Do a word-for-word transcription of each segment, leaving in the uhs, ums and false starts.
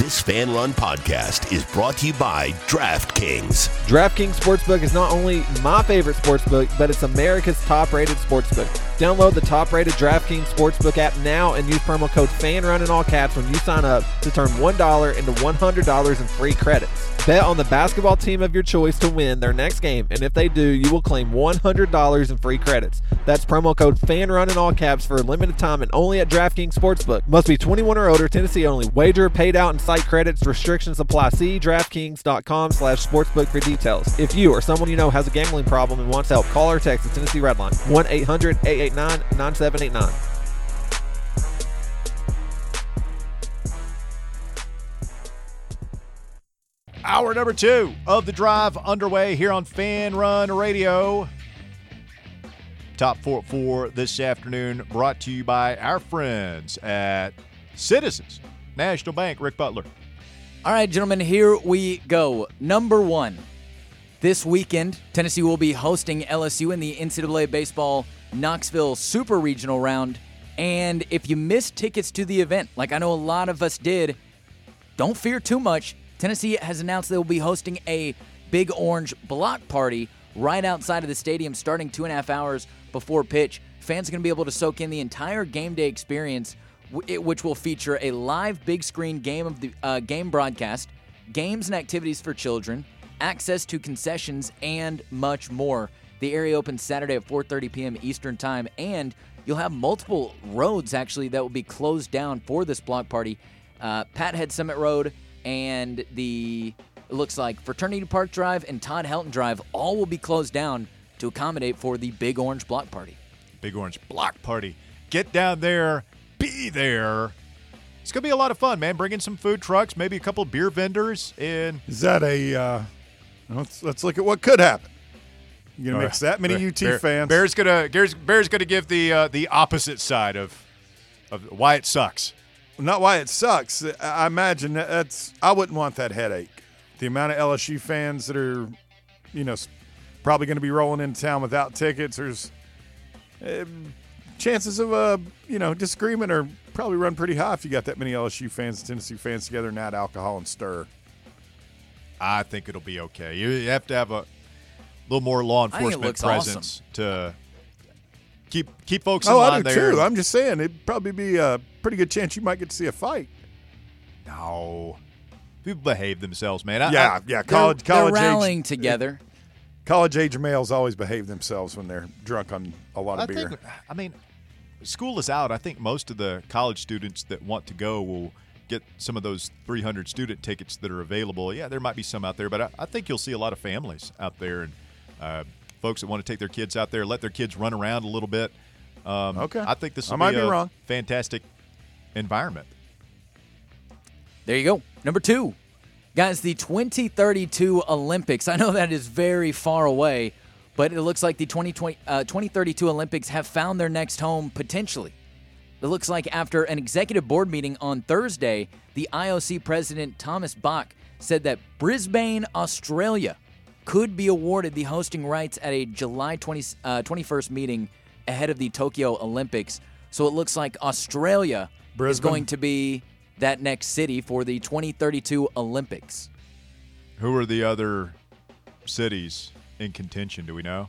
This Fan Run podcast is brought to you by DraftKings. DraftKings Sportsbook is not only my favorite sportsbook, but it's America's top-rated sportsbook. Download the top-rated DraftKings Sportsbook app now and use promo code FANRUN in all caps when you sign up to turn one dollar into one hundred dollars in free credits. Bet on the basketball team of your choice to win their next game, and if they do, you will claim one hundred dollars in free credits. That's promo code FANRUN in all caps for a limited time and only at DraftKings Sportsbook. Must be twenty-one or older, Tennessee only. Wager paid out and site credits. Restrictions apply. See DraftKings.com slash sportsbook for details. If you or someone you know has a gambling problem and wants help, call or text the Tennessee Red Line, one eight hundred eight eight nine nine seven eight nine. Hour number two of The Drive underway here on Fan Run Radio. Top four for this afternoon brought to you by our friends at Citizens National Bank. Rick Butler. All right, gentlemen, here we go. Number one, this weekend, Tennessee will be hosting L S U in the N C double A Baseball Knoxville Super Regional Round. And if you missed tickets to the event, like I know a lot of us did, don't fear too much. Tennessee has announced they will be hosting a Big Orange block party right outside of the stadium starting two and a half hours before pitch. Fans are going to be able to soak in the entire game day experience, which will feature a live big screen game of the uh, game broadcast, games and activities for children, access to concessions, and much more. The area opens Saturday at four thirty p.m. Eastern Time, and you'll have multiple roads, actually, that will be closed down for this block party. Uh, Pathead Summit Road and the, it looks like Fraternity Park Drive and Todd Helton Drive all will be closed down to accommodate for the Big Orange Block Party. Big Orange Block Party. Get down there. Be there. It's going to be a lot of fun, man. Bring in some food trucks, maybe a couple of beer vendors. And Is that a uh, – let's, let's look at what could happen. You're going to mix that many Bear, U T Bear, fans. Bear's going to Bear's, Bear's going to give the uh, the opposite side of of why it sucks. Not why it sucks. I imagine that that's – I wouldn't want that headache. The amount of L S U fans that are, you know, probably going to be rolling into town without tickets. There's uh, chances of, uh, you know, disagreement are probably run pretty high if you got that many L S U fans, Tennessee fans together and add alcohol and stir. I think it'll be okay. You have to have a little more law enforcement presence awesome. to keep keep folks in oh, line I do there. too. I'm just saying it'd probably be a pretty good chance you might get to see a fight. No. People behave themselves, man. I, Yeah, I, yeah. College, they're, college they're rallying age, together. College age males always behave themselves when they're drunk on a lot of I beer. think, I mean, school is out. I think most of the college students that want to go will get some of those three hundred student tickets that are available. Yeah, there might be some out there, but I, I think you'll see a lot of families out there and uh, folks that want to take their kids out there, let their kids run around a little bit. Um, Okay. I think this will I might be be a wrong. fantastic environment. There you go. Number two. Guys, the twenty thirty-two Olympics. I know that is very far away, but it looks like the twenty twenty, uh, twenty thirty-two Olympics have found their next home potentially. It looks like after an executive board meeting on Thursday, the I O C president Thomas Bach said that Brisbane, Australia, could be awarded the hosting rights at a July twentieth, uh, twenty-first meeting ahead of the Tokyo Olympics. So it looks like Australia Brisbane. is going to be that next city for the twenty thirty-two Olympics. Who are the other cities in contention? Do we know?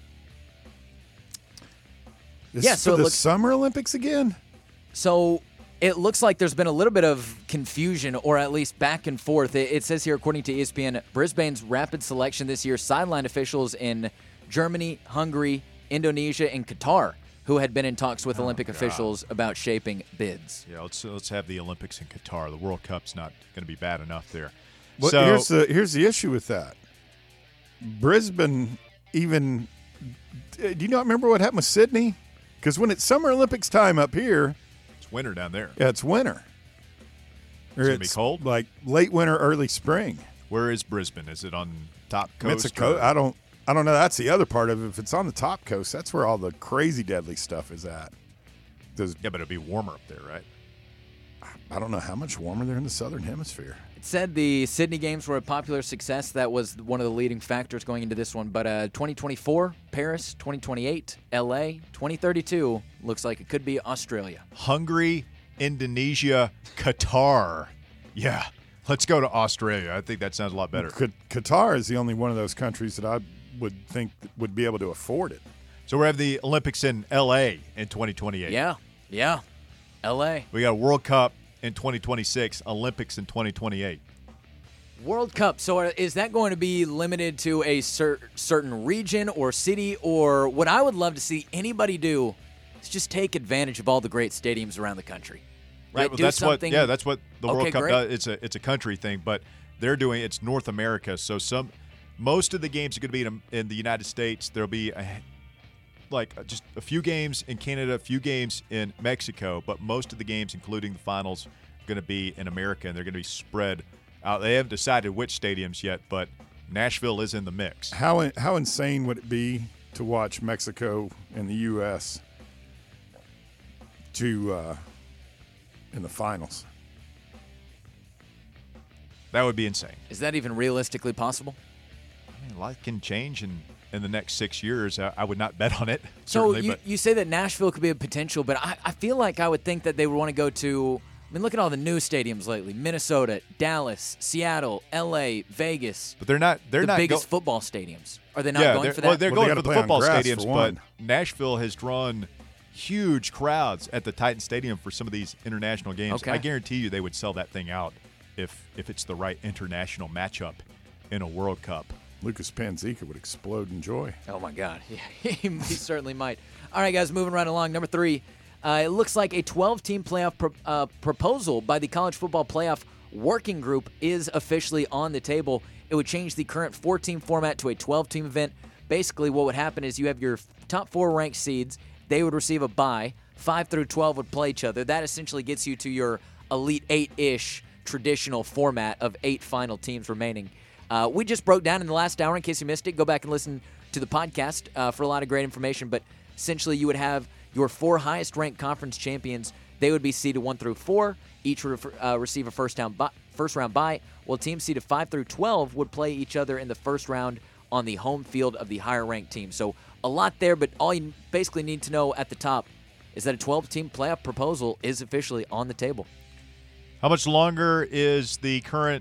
This Yeah, is so for it the looks- Summer Olympics again? So it looks like there's been a little bit of confusion, or at least back and forth. It, it says here, according to E S P N, Brisbane's rapid selection this year sidelined officials in Germany, Hungary, Indonesia, and Qatar, who had been in talks with Olympic officials about shaping bids. Yeah, let's let's have the Olympics in Qatar. The World Cup's not going to be bad enough there. Well, so here's the here's the issue with that. Brisbane even do you not remember what happened with Sydney? Because when it's Summer Olympics time up here, it's winter down there. yeah, it's winter. Or It's gonna be it's cold? like late winter, early spring. Where is Brisbane? Is it on top I mean, coast? it's a co- or- I don't I don't know. That's the other part of it. If it's on the top coast, that's where all the crazy deadly stuff is at. Does yeah, but it'll be warmer up there, right? I don't know how much warmer they're in the southern hemisphere. It said the Sydney Games were a popular success. That was one of the leading factors going into this one. But uh, twenty twenty-four, Paris, twenty twenty-eight, L A, twenty thirty-two, looks like it could be Australia. Hungary, Indonesia, Qatar. Yeah, Let's go to Australia. I think that sounds a lot better. Q- Qatar is the only one of those countries that I would think would be able to afford it. So we have the Olympics in L A in twenty twenty-eight. Yeah, yeah. L A. We got a World Cup in twenty twenty-six, Olympics in twenty twenty-eight. World Cup. So are- is that going to be limited to a cer- certain region or city? Or what I would love to see anybody do is just take advantage of all the great stadiums around the country. Right? Yeah, well, do that's something. what. Yeah, that's what the Okay, World Cup great. does. It's a it's a country thing, but they're doing it's North America. So some most of the games are going to be in, in the United States. There'll be a, like just a few games in Canada, a few games in Mexico, but most of the games, including the finals, are going to be in America, and they're going to be spread out. They haven't decided which stadiums yet, but Nashville is in the mix. How how insane would it be to watch Mexico and the U S to uh, in the finals? That would be insane. Is that even realistically possible? I mean, a lot can change in, in the next six years. I, I would not bet on it. So certainly, you, but you say that Nashville could be a potential, but I, I feel like I would think that they would want to go to – I mean, look at all the new stadiums lately. Minnesota, Dallas, Seattle, L A, Vegas. but they're not. They're the not biggest go- football stadiums. Are they not yeah, going they're, for that? Well, they're Well, they going gotta for the play on football grass, for stadiums, but one. Nashville has drawn huge crowds at the Titan Stadium for some of these international games. Okay. I guarantee you they would sell that thing out if if it's the right international matchup in a World Cup. Lucas Panzica would explode in joy. Oh, my God. Yeah, he, he certainly might. All right, guys, moving right along. Number three, uh, it looks like a twelve-team playoff pro- uh, proposal by the College Football Playoff Working Group is officially on the table. It would change the current four-team format to a twelve-team event. Basically, what would happen is you have your top four ranked seeds. They would receive a bye. Five through twelve would play each other. That essentially gets you to your Elite Eight-ish traditional format of eight final teams remaining. Uh, we just broke down in the last hour. In case you missed it, go back and listen to the podcast uh, for a lot of great information. But essentially, you would have your four highest-ranked conference champions. They would be seeded one through four. Each would uh, receive a first-round bye, first round bye. While teams seeded five through twelve would play each other in the first round on the home field of the higher-ranked team. So a lot there, but all you basically need to know at the top is that a twelve-team playoff proposal is officially on the table. How much longer is the current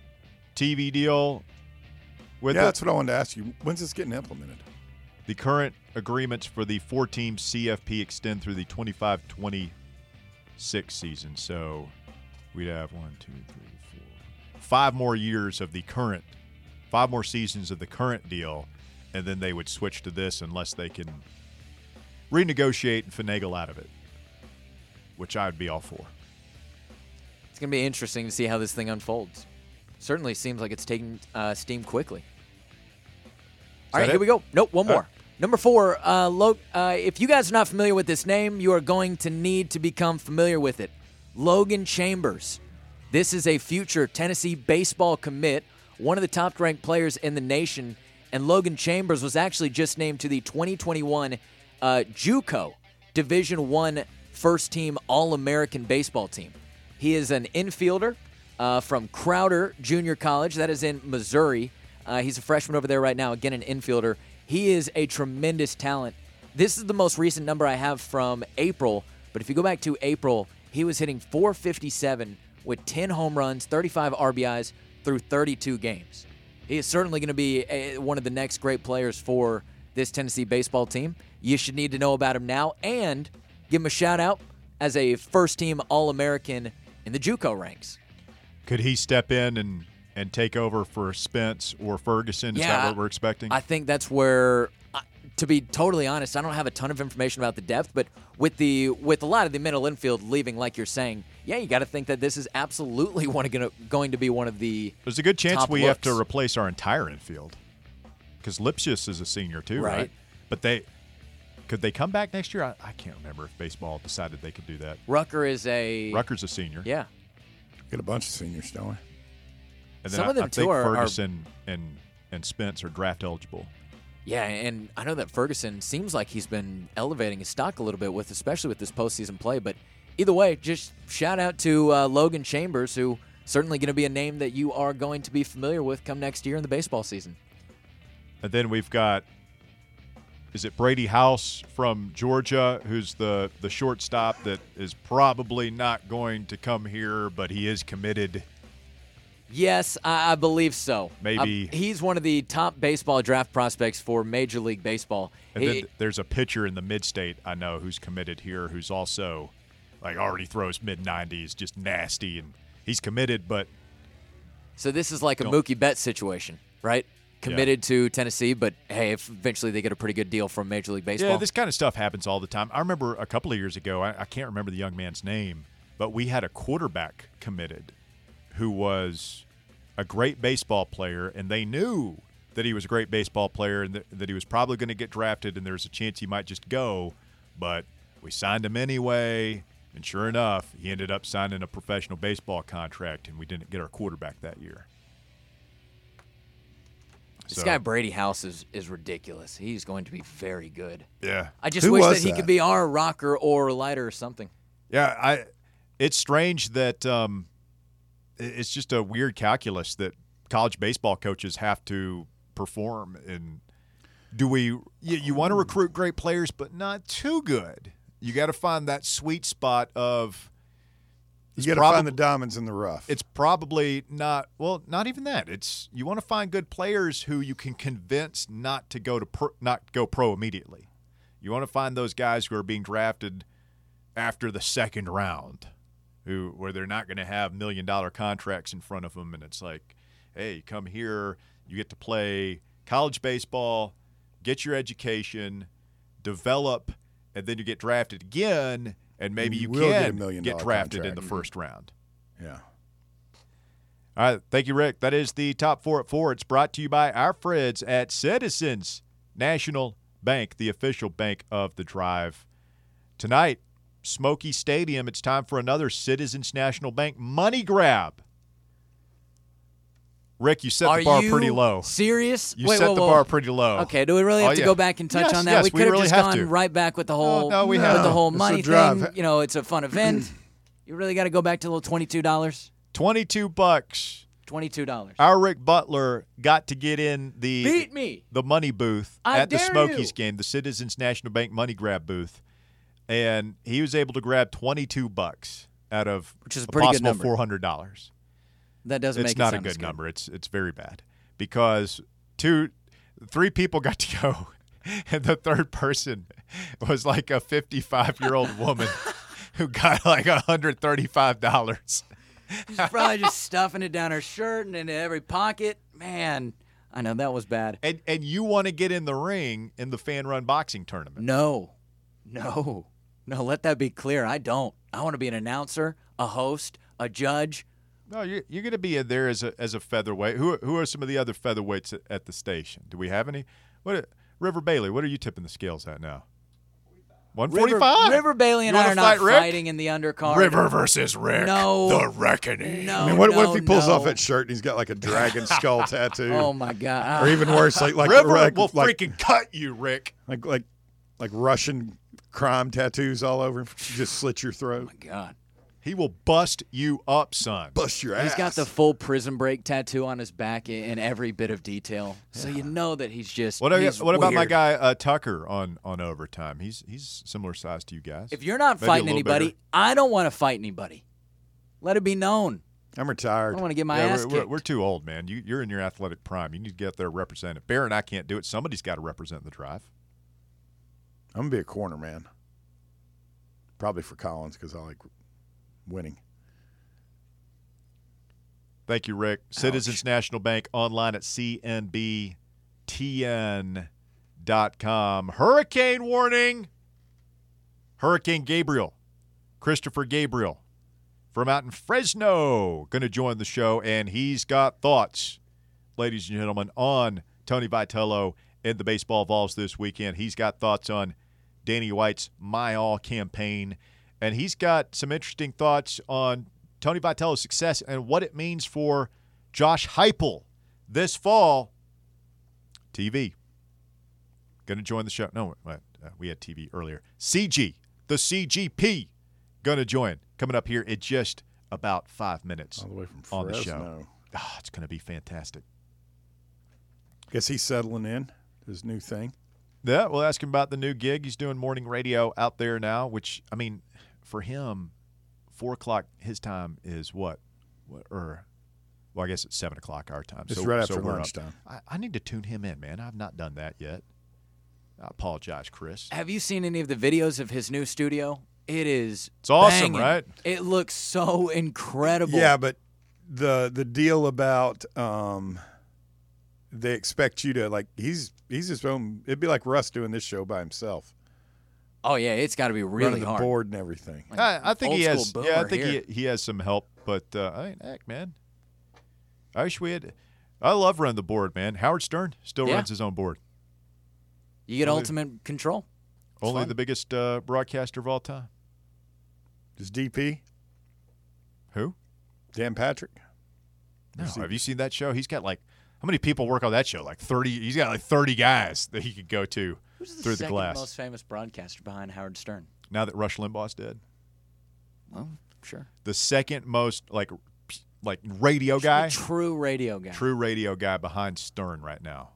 T V deal with Yeah, it? that's what I wanted to ask you. When's this getting implemented? The current agreements for the four-team C F P extend through the twenty-five twenty-six season. So we'd have one, two, three, four, five more years of the current, five more seasons of the current deal, and then they would switch to this unless they can renegotiate and finagle out of it, which I would be all for. It's going to be interesting to see how this thing unfolds. Certainly seems like it's taking uh, steam quickly. All right, that here it? we go. Nope, one All more. right. Number four, uh, Lo- uh, if you guys are not familiar with this name, you are going to need to become familiar with it. Logan Chambers. This is a future Tennessee baseball commit, one of the top-ranked players in the nation, and Logan Chambers was actually just named to the twenty twenty-one uh, JUCO Division One First-Team All-American Baseball Team. He is an infielder uh, from Crowder Junior College. That is in Missouri. Uh, he's a freshman over there right now. Again, an infielder. He is a tremendous talent. This is the most recent number I have from April, but if you go back to April, he was hitting four fifty-seven with ten home runs, thirty-five R B Is through thirty-two games. He is certainly going to be a, one of the next great players for this Tennessee baseball team. You should need to know about him now and give him a shout-out as a first-team All-American in the JUCO ranks. Could he step in and, and take over for Spence or Ferguson? Is Yeah, that what we're expecting? I think that's where, uh, to be totally honest, I don't have a ton of information about the depth, but with the with a lot of the middle infield leaving, like you're saying, yeah, you got to think that this is absolutely one of gonna, going to be one of the There's a good chance top we have to looks. replace our entire infield because Lipsius is a senior too, right? Right. But they could they come back next year? I, I can't remember if baseball decided they could do that. Rucker is a Rucker's a senior. yeah. Get a bunch of seniors, don't we? And then Some I, of them I think too are- are- Ferguson and and Spence are draft eligible. Yeah, and I know that Ferguson seems like he's been elevating his stock a little bit with, especially with this postseason play. But either way, just shout out to uh, Logan Chambers, who certainly going to be a name that you are going to be familiar with come next year in the baseball season. And then we've got, is it Brady House from Georgia, who's the, the shortstop that is probably not going to come here, but he is committed Yes, I, I believe so. Maybe. Uh, he's one of the top baseball draft prospects for Major League Baseball. And He- then there's a pitcher in the mid-state I know who's committed here who's also like already throws mid nineties, just nasty, and he's committed, but so this is like a Don't- Mookie Betts situation, right? Committed to Tennessee, but hey, if eventually they get a pretty good deal from Major League Baseball. yeah, this kind of stuff happens all the time. I remember a couple of years ago, I, I can't remember the young man's name, but we had a quarterback committed who was a great baseball player, and they knew that he was a great baseball player and that, that he was probably going to get drafted and there's a chance he might just go, but we signed him anyway, and sure enough, he ended up signing a professional baseball contract, and we didn't get our quarterback that year. This So, guy Brady House is, is ridiculous. He's going to be very good. yeah. I just Who wish that was he that? could be our rocker or lighter or something. Yeah, I. It's strange that um, it- it's just a weird calculus that college baseball coaches have to perform. And do we? You, you want to recruit great players, but not too good. You got to find that sweet spot of. You it's got to probab- find the diamonds in the rough. It's probably not. Well, not even that. It's you want to find good players who you can convince not to go to pro, not go pro immediately. You want to find those guys who are being drafted after the second round, who where they're not going to have million dollar contracts in front of them, and it's like, hey, come here, you get to play college baseball, get your education, develop, and then you get drafted again, and maybe You you, will get a can million get dollar drafted in contract. the first round. yeah. All right, thank you, Rick. That is the top four at four. It's brought to you by our friends at Citizens National Bank, the official bank of the Drive. Tonight, Smoky Stadium, it's time for another Citizens National Bank money grab. Rick, you set Are the bar you pretty low. serious? You Wait, set whoa, the whoa. bar pretty low. Okay, do we really have Oh, to yeah. go back and touch Yes, on that? yes, we we could have really just have gone to. right back with the whole, no, we with have the to. whole It's a money drive. thing. You know, it's a fun event. You really got to go back to a little twenty-two dollars. twenty-two bucks. twenty-two dollars. Our Rick Butler got to get in the Beat me. the money booth I at the dare Smokies you. game, the Citizens National Bank money grab booth, and he was able to grab twenty-two bucks out of Which is a a pretty good possible number. four hundred dollars. That doesn't It's make not it a sound good as number. It's it's very bad because two, three people got to go, and the third person was like a fifty-five-year-old woman who got like one hundred thirty-five dollars. She's probably just stuffing it down her shirt and into every pocket. Man, I know that was bad. And and you want to get in the ring in the fan run boxing tournament? No, no, no. Let that be clear. I don't. I want to be an announcer, a host, a judge. No, you're, you're going to be in there as a as a featherweight. Who are, who are some of the other featherweights at, at the station? Do we have any? What River Bailey? What are you tipping the scales at now? one River, forty-five. River Bailey and You I wanna are not fight Rick? fighting in the undercard. River versus Rick. No. The Reckoning. No. I mean, what, what no, if he pulls no. off that shirt and he's got like a dragon skull tattoo? Oh my God! Or even worse, like like River like, will like, freaking cut you, Rick. like like like Russian crime tattoos all over him. Just slit your throat, Oh my God! He will bust you up, son. bust your ass. He's got the full Prison Break tattoo on his back in, in every bit of detail, so you know that he's just. What, are, he's what about my weird. guy uh, Tucker on, on Overtime? He's he's similar size to you guys. If you're not Maybe a fighting little anybody, bigger. I don't want to fight anybody. Let it be known. I'm I retired. don't want to get my yeah, ass we're, we're, kicked. we're too old, man. You, you're in your athletic prime. You need to get there represented. Bear and I can't do it. Somebody's got to represent the Drive. I'm gonna be a corner man. Probably for Collins because I like winning. Thank you, Rick. Citizens National Bank online at C N B T N dot com. Hurricane warning. Hurricane Gabriel. Christopher Gabriel from out in Fresno going to join the show, and he's got thoughts, ladies and gentlemen, on Tony Vitello and the Baseball Vols this weekend. He's got thoughts on Danny White's My All campaign, and he's got some interesting thoughts on Tony Vitello's success and what it means for Josh Heupel this fall. T V. Going to join the show. No, wait, uh, we had T V earlier. C G, the C G P, going to join. Coming up here in just about five minutes All the way from on Fresno. the show. Oh, it's going to be fantastic. Guess he's settling in his new thing. Yeah, we'll ask him about the new gig. He's doing morning radio out there now, which, I mean, for him, four o'clock his time is what? what or Well, I guess it's seven o'clock our time. It's so, right so after we're up. lunchtime. I, I need to tune him in, man. I've not done that yet. I apologize, Chris. Have you seen any of the videos of his new studio? It is It's awesome, banging. right? It looks so incredible. Yeah, but the the deal about um, they expect you to like he's he's his own. It'd be like Russ doing this show by himself, Oh yeah, it's got to be really running the hard. board and everything. Like I, I think old he school has. boomer Yeah, I think here. he he has some help. But uh, I mean, heck, man, I wish we had. I love running the board, man. Howard Stern still Yeah. runs his own board. You get Only- ultimate control. Only fun. the biggest uh, broadcaster of all time. Is D P Who? Dan Patrick? No. Is he- Have you seen that show? He's got like how many people work on that show? Like thirty. He's got like thirty guys that he could go to Who's the through the second glass. most famous broadcaster behind Howard Stern? Now that Rush Limbaugh's dead, Well, sure. the second most like like radio guy, True radio guy. true radio guy behind Stern right now.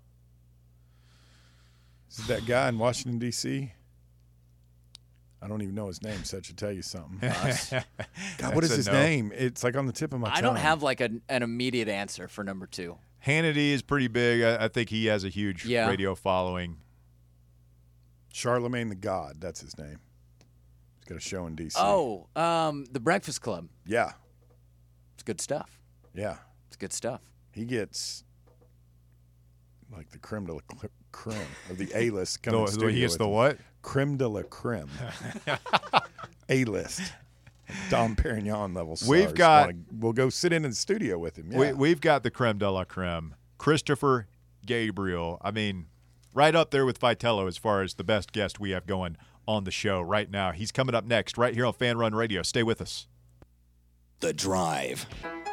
Is it that guy in Washington D C? I don't even know his name, so I should tell you something. God, what That's is a his no. name? It's like on the tip of my tongue. I don't have like a, an immediate answer for number two. Hannity is pretty big. I, I think he has a huge Yeah. radio following. Charlemagne the God. That's his name. He's got a show in D C. Oh, um, the Breakfast Club. yeah, It's good stuff. yeah. It's good stuff. He gets like the creme de la cl- creme of the A list. The, the, he gets the what? Creme de la creme. A list. Dom Perignon level stars. We've got- Wanna- We'll go sit in the studio with him. Yeah. We, we've got the creme de la creme. Christopher Gabriel. I mean, right up there with Vitello as far as the best guest we have going on the show right now. He's coming up next right here on Fan Run Radio. Stay with us. The Drive.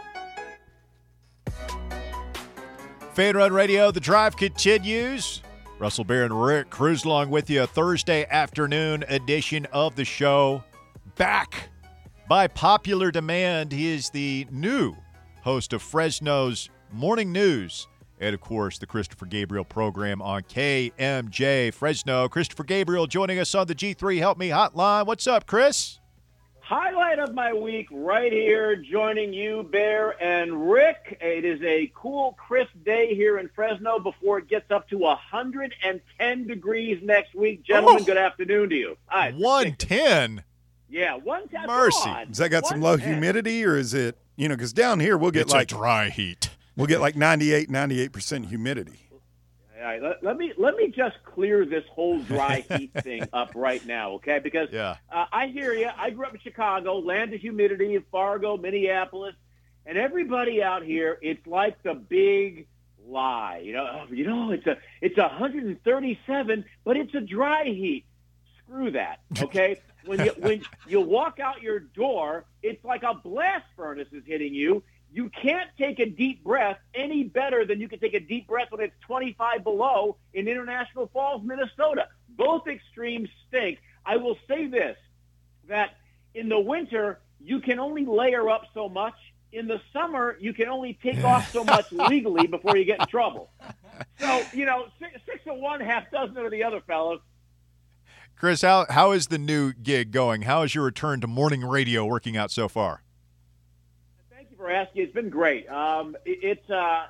Fan Run Radio, The Drive continues. Russell Bear and Rick cruise along with you. A Thursday afternoon edition of the show. Back by popular demand. He is the new host of Fresno's Morning News and, of course, the Christopher Gabriel program on K M J Fresno. Christopher Gabriel joining us on the G three Help Me hotline. What's up, Chris? Highlight of my week right here, joining you, Bear and Rick. It is a cool, crisp day here in Fresno before it gets up to one hundred ten degrees next week. Gentlemen, Oh. good afternoon to you. Hi. one ten. Yeah, one ten. Mercy. Has that got some low humidity, or is it, you know, because down here we'll get It's like a dry heat. we'll get like ninety-eight, ninety-eight percent humidity. All right, let, let me let me just clear this whole dry heat thing up right now, okay? Because Yeah. uh, I hear you. I grew up in Chicago, land of humidity, Fargo, Minneapolis, and everybody out here, it's like the big lie. You know, you know, it's a it's one hundred thirty-seven, but it's a dry heat. Screw that, okay? when you when you walk out your door, it's like a blast furnace is hitting you. You can't take a deep breath any better than you can take a deep breath when it's twenty-five below in International Falls, Minnesota. Both extremes stink. I will say this, that in the winter, you can only layer up so much. In the summer, you can only take off so much legally before you get in trouble. So, you know, six, six of one, half dozen of the other, fellas. Chris, how how is the new gig going? How is your return to morning radio working out so far? Thank you for asking. It's been great. Um, it, it's uh,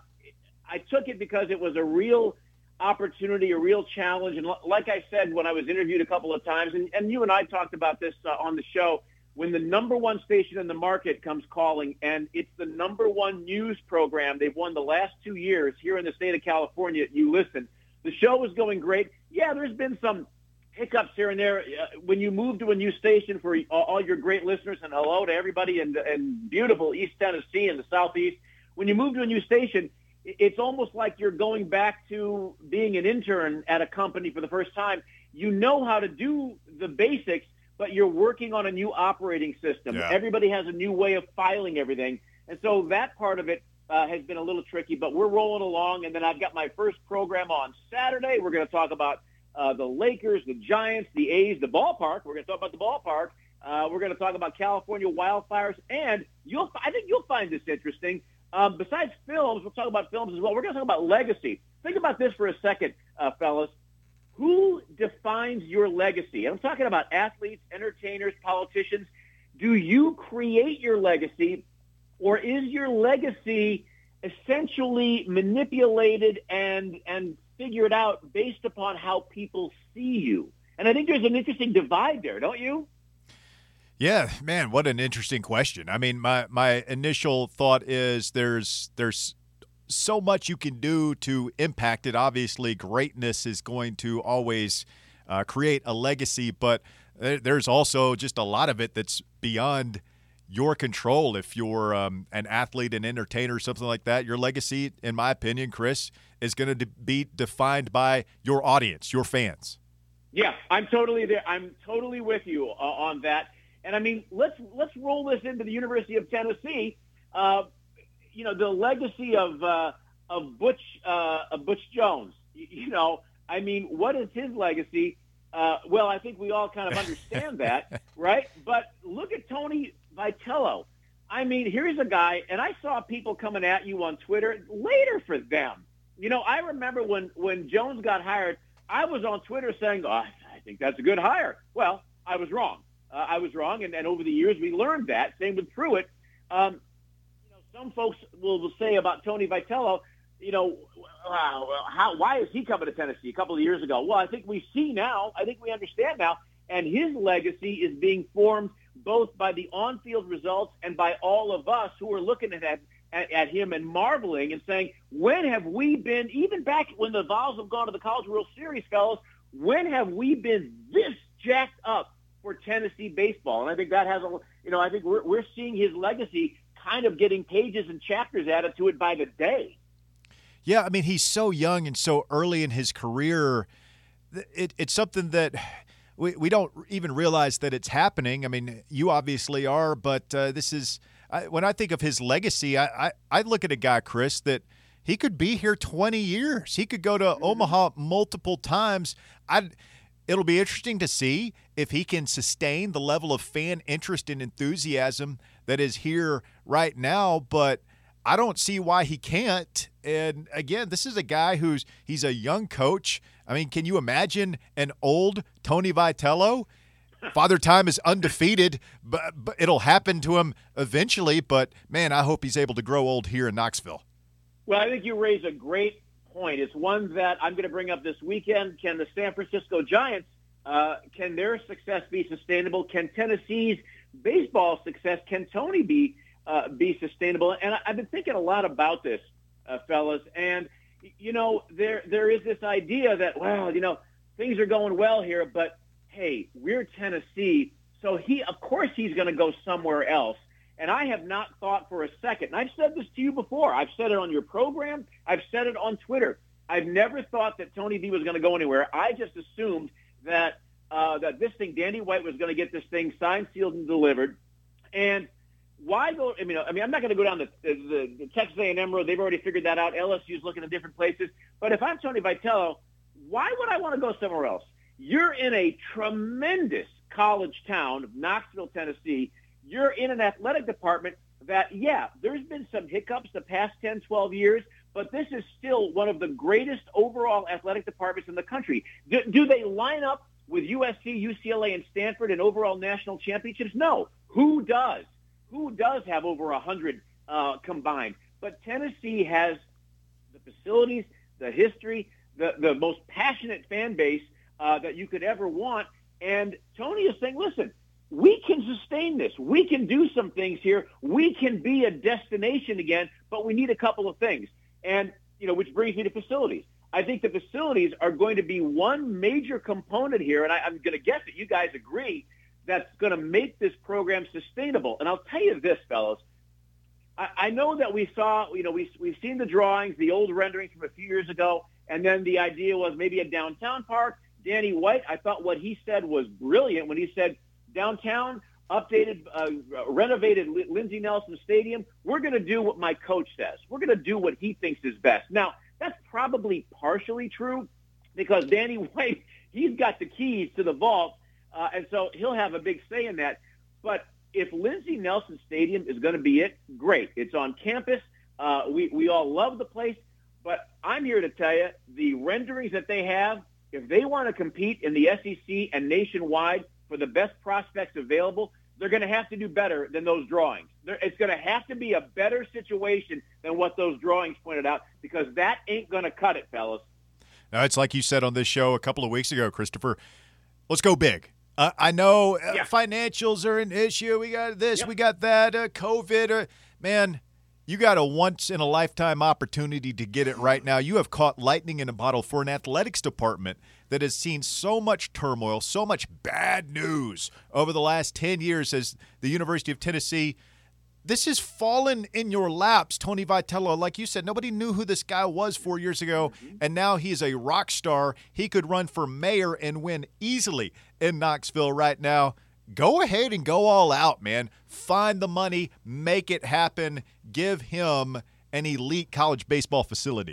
I took it because it was a real opportunity, a real challenge. And l- like I said, when I was interviewed a couple of times, and, and you and I talked about this uh, on the show, when the number one station in the market comes calling, and it's the number one news program they've won the last two years here in the state of California, you listen. The show is going great. Yeah, there's been some hiccups here and there. Uh, when you move to a new station, for all, all your great listeners, and hello to everybody in, in beautiful East Tennessee and the Southeast, when you move to a new station, it- it's almost like you're going back to being an intern at a company for the first time. You know how to do the basics, but you're working on a new operating system. Yeah. Everybody has a new way of filing everything. And so that part of it uh, has been a little tricky, but we're rolling along. And then I've got my first program on Saturday. We're going to talk about uh, the Lakers, the Giants, the A's, the ballpark. We're going to talk about the ballpark. Uh, we're going to talk about California wildfires. And you'll, I think you'll find this interesting. Um, besides films, we'll talk about films as well. We're going to talk about legacy. Think about this for a second, uh, fellas. Who defines your legacy? I'm talking about athletes, entertainers, politicians. Do you create your legacy, or is your legacy essentially manipulated and and figured out based upon how people see you. And I think there's an interesting divide there, don't you? Yeah, man, what an interesting question. I mean, my my initial thought is there's there's so much you can do to impact it. Obviously, greatness is going to always uh, create a legacy, but there's also just a lot of it that's beyond your control. If you're um, an athlete, an entertainer, something like that, your legacy, in my opinion, Chris, is going to de- be defined by your audience, your fans. Yeah, I'm totally there. I'm totally with you uh, on that. And I mean, let's let's roll this into the University of Tennessee. Uh, you know, the legacy of uh, of Butch uh, of Butch Jones. You, you know, I mean, what is his legacy? Uh, well, I think we all kind of understand that, right? But look at Tony Vitello. I mean, here's a guy, and I saw people coming at you on Twitter later for them. You know, I remember when, when Jones got hired, I was on Twitter saying, oh, I think that's a good hire. Well, I was wrong. Uh, I was wrong, and, and over the years we learned that. Same with Pruitt. Um, you know, some folks will, will say about Tony Vitello, you know, uh, how, why is he coming to Tennessee a couple of years ago? Well, I think we see now, I think we understand now, and his legacy is being formed both by the on-field results and by all of us who are looking at, at, at him and marveling and saying, when have we been, even back when the Vols have gone to the College World Series, fellas, when have we been this jacked up for Tennessee baseball? And I think that has a, you know, I think we're, we're seeing his legacy kind of getting pages and chapters added to it by the day. Yeah, I mean, he's so young and so early in his career. It, it's something that we, we don't even realize that it's happening. I mean, you obviously are, but uh, this is I, when I think of his legacy, I, I, I look at a guy, Chris, that he could be here twenty years. He could go to mm-hmm. Omaha multiple times. I It'll be interesting to see if he can sustain the level of fan interest and enthusiasm that is here right now, but I don't see why he can't. And again, this is a guy who's he's a young coach. I mean, can you imagine an old Tony Vitello? Father Time is undefeated, but, but it'll happen to him eventually. But, man, I hope he's able to grow old here in Knoxville. Well, I think you raise a great point. It's one that I'm going to bring up this weekend. Can the San Francisco Giants, uh, can their success be sustainable? Can Tennessee's baseball success, can Tony be Uh, be sustainable? And I, I've been thinking a lot about this, uh, fellas. And, you know, there there is this idea that, well, you know, things are going well here, but, hey, we're Tennessee, so he, of course he's going to go somewhere else. And I have not thought for a second, and I've said this to you before. I've said it on your program. I've said it on Twitter. I've never thought that Tony V was going to go anywhere. I just assumed that uh, that this thing, Danny White, was going to get this thing signed, sealed, and delivered. And why go? I mean, I mean, I'm not going to go down the, the, the Texas A and M road. They've already figured that out. L S U's looking at different places. But if I'm Tony Vitello, why would I want to go somewhere else? You're in a tremendous college town of Knoxville, Tennessee. You're in an athletic department that, yeah, there's been some hiccups the past ten, twelve years, but this is still one of the greatest overall athletic departments in the country. Do, do they line up with U S C, U C L A, and Stanford in overall national championships? No. Who does? Who does have over one hundred uh, combined? But Tennessee has the facilities, the history, the, the most passionate fan base uh, that you could ever want. And Tony is saying, listen, we can sustain this. We can do some things here. We can be a destination again, but we need a couple of things. And, you know, which brings me to facilities. I think the facilities are going to be one major component here, and I, I'm going to guess that you guys agree, that's going to make this program sustainable. And I'll tell you this, fellows. I, I know that we saw, you know, we, we've seen the drawings, the old renderings from a few years ago, and then the idea was maybe a downtown park. Danny White, I thought what he said was brilliant when he said downtown, updated, uh, renovated Lindsey Nelson Stadium. We're going to do what my coach says. We're going to do what he thinks is best. Now, that's probably partially true because Danny White, he's got the keys to the vault. Uh, and so he'll have a big say in that. But if Lindsey Nelson Stadium is going to be it, great. It's on campus. Uh, we, we all love the place. But I'm here to tell you, the renderings that they have, if they want to compete in the S E C and nationwide for the best prospects available, they're going to have to do better than those drawings. They're, it's going to have to be a better situation than what those drawings pointed out, because that ain't going to cut it, fellas. Now, it's like you said on this show a couple of weeks ago, Christopher, let's go big. Uh, I know uh, yeah. financials are an issue. We got this, yep. we got that, uh, COVID. Uh, man, you got a once-in-a-lifetime opportunity to get it right now. You have caught lightning in a bottle for an athletics department that has seen so much turmoil, so much bad news over the last ten years as the University of Tennessee. This has fallen in your laps, Tony Vitello. Like you said, nobody knew who this guy was four years ago, and now he's a rock star. He could run for mayor and win easily in Knoxville right now. Go ahead and go all out, man. Find the money, make it happen, give him an elite college baseball facility.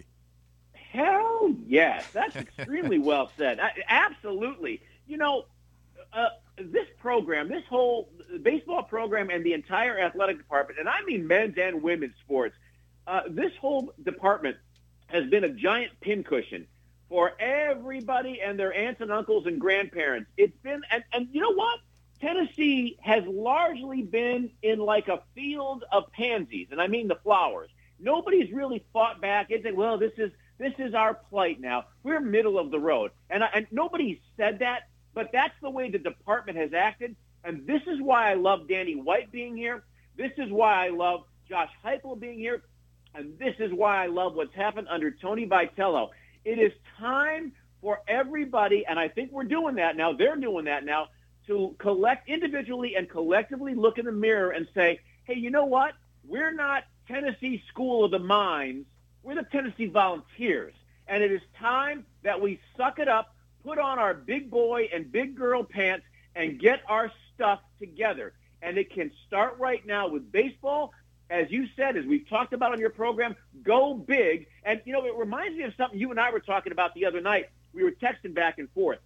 Hell yes. That's extremely well said. I, absolutely. You know, uh, this program, this whole baseball program and the entire athletic department, and I mean men's and women's sports, uh, this whole department has been a giant pincushion for everybody and their aunts and uncles and grandparents. It's been, and, and you know what? Tennessee has largely been in like a field of pansies, and I mean the flowers. Nobody's really fought back and said, well, this is this is our plight now. We're middle of the road. And, I, and nobody said that, but that's the way the department has acted, and this is why I love Danny White being here. This is why I love Josh Heupel being here, and this is why I love what's happened under Tony Vitello. It is time for everybody, and I think we're doing that now, they're doing that now, to collect individually and collectively look in the mirror and say, hey, you know what? We're not Tennessee School of the Mines. We're the Tennessee Volunteers. And it is time that we suck it up, put on our big boy and big girl pants, and get our stuff together. And it can start right now with baseball. As you said, as we've talked about on your program, go big. And, you know, it reminds me of something you and I were talking about the other night. We were texting back and forth.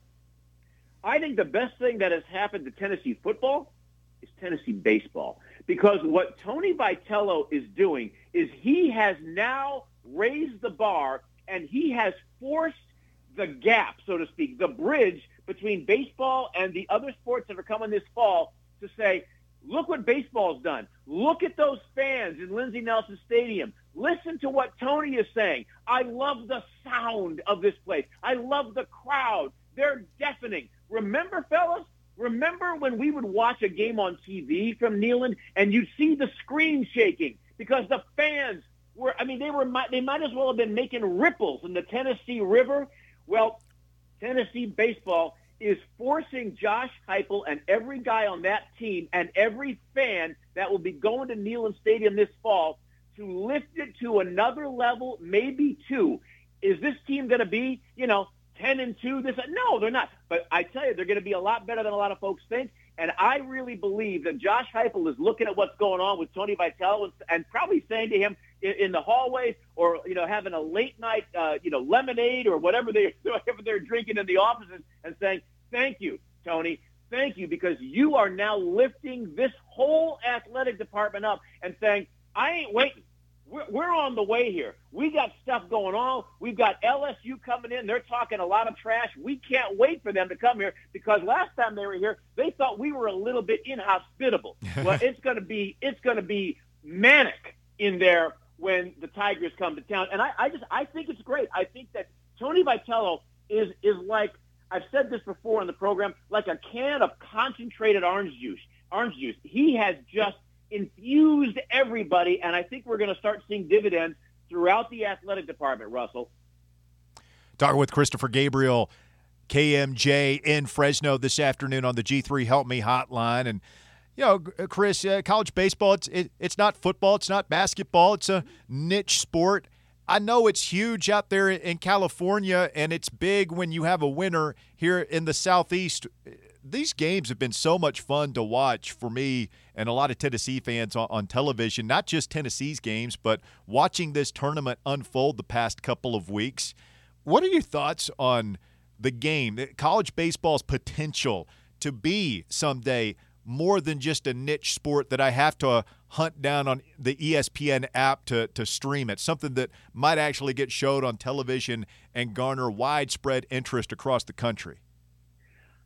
I think the best thing that has happened to Tennessee football is Tennessee baseball, because what Tony Vitello is doing is he has now raised the bar, and he has forced the gap, so to speak, the bridge between baseball and the other sports that are coming this fall, to say, look what baseball's done. Look at those fans in Lindsey Nelson Stadium. Listen to what Tony is saying. I love the sound of this place. I love the crowd. They're deafening. Remember, fellas, remember when we would watch a game on T V from Neyland and you'd see the screen shaking because the fans were, I mean, they were, they might as well have been making ripples in the Tennessee River. Well, Tennessee baseball is forcing Josh Heupel and every guy on that team and every fan that will be going to Neyland Stadium this fall to lift it to another level, maybe two. Is this team going to be, you know, ten and two? This, no, they're not. But I tell you, they're going to be a lot better than a lot of folks think. And I really believe that Josh Heupel is looking at what's going on with Tony Vitello and, and probably saying to him in, in the hallways, or, you know, having a late night, uh, you know, lemonade or whatever they whatever they're drinking in the offices, and saying, thank you, Tony. Thank you, because you are now lifting this whole athletic department up and saying, I ain't waiting. We're, we're on the way here. We got stuff going on. We've got L S U coming in. They're talking a lot of trash. We can't wait for them to come here, because last time they were here, they thought we were a little bit inhospitable. Well, it's going to be it's going to be manic in there when the Tigers come to town. And I, I just I think it's great. I think that Tony Vitello is is like, I've said this before on the program, like a can of concentrated orange juice. Orange juice. He has just infused everybody, and I think we're going to start seeing dividends throughout the athletic department, Russell. Talking with Christopher Gabriel, K M J in Fresno this afternoon on the G three Help Me hotline. And, you know, Chris, uh, college baseball, it's, it, it's not football, it's not basketball, it's a niche sport. I know it's huge out there in California, and it's big when you have a winner here in the Southeast. These games have been so much fun to watch for me and a lot of Tennessee fans on, on television, not just Tennessee's games, but watching this tournament unfold the past couple of weeks. What are your thoughts on the game, college baseball's potential to be someday more than just a niche sport that I have to hunt down on the E S P N app to, to stream it, something that might actually get showed on television and garner widespread interest across the country?